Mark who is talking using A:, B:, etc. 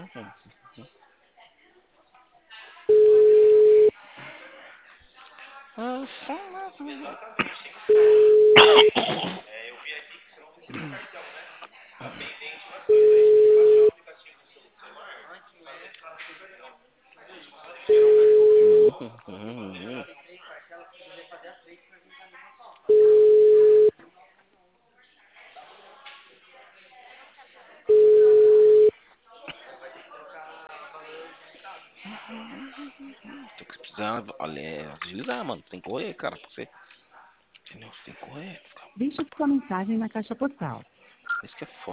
A: Tem que precisar agilizar, mano. Tem que correr, cara. Pra você. Entendeu? Você tem que correr.
B: Deixe sua mensagem na caixa postal.
A: Isso que é foda.